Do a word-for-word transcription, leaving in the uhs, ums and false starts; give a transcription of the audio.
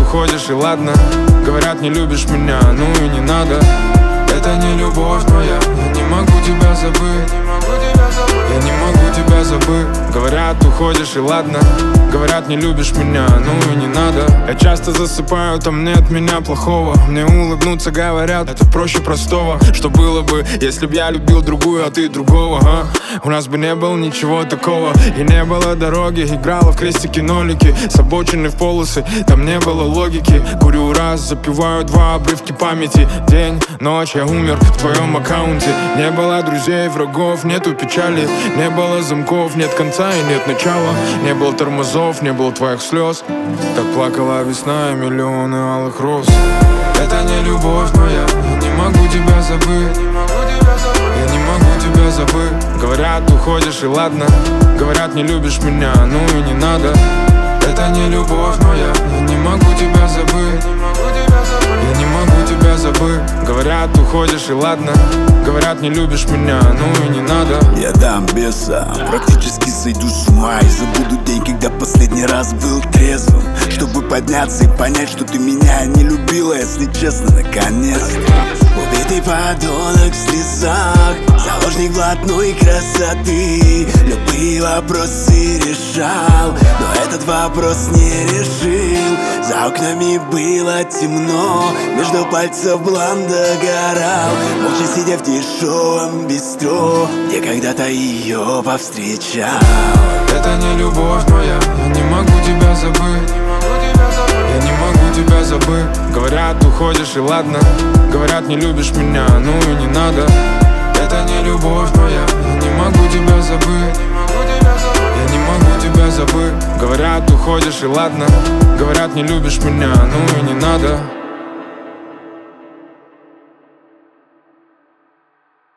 уходишь и ладно. Говорят, не любишь меня, ну и не надо. Это не любовь моя, я не могу тебя забыть. Я не могу тебя забыть. Говорят, уходишь и ладно. Говорят, не любишь меня, ну и не надо. Я часто засыпаю, там нет меня плохого. Мне улыбнуться говорят, это проще простого. Что было бы, если б я любил другую, а ты другого, а? У нас бы не было ничего такого. И не было дороги, играла в крестики-нолики. С обочины в полосы, там не было логики. Курю раз, запиваю два, обрывки памяти. День, ночь, я умер в твоем аккаунте. Не было друзей, врагов, нету печали. Не было замков, нет конца и нет начала. Не было тормозов, не было твоих слез. Так плакала весна и миллионы алых роз. Это не любовь моя, я не могу тебя забыть. Я не могу тебя забыть. Говорят, уходишь и ладно. Говорят, не любишь меня, ну и не надо. Это не любовь моя, я не могу тебя забыть. Я не могу тебя забыть. Говорят, уходишь и ладно. Говорят, не любишь меня, ну и не надо. Я дам беса, практически сойду с ума и забуду день, когда последний раз был трезвым, чтобы подняться и понять, что ты меня не любила, если честно, наконец-то. Убитый подонок в слезах, заложник блатной красоты. Любые вопросы решал, но этот вопрос не решил. За окнами было темно, между пальцев блан догорал. Молча сидя в дешевом бистро, где когда-то ее повстречал. Это не любовь моя, я не могу тебя забыть. Я не могу тебя забыть. Говорят, уходишь и ладно. Говорят, не любишь меня, ну и не надо. Это не любовь моя, я не могу тебя забыть. Я не могу тебя забыть. Говорят, уходишь и ладно. Говорят, не любишь меня, ну и не надо.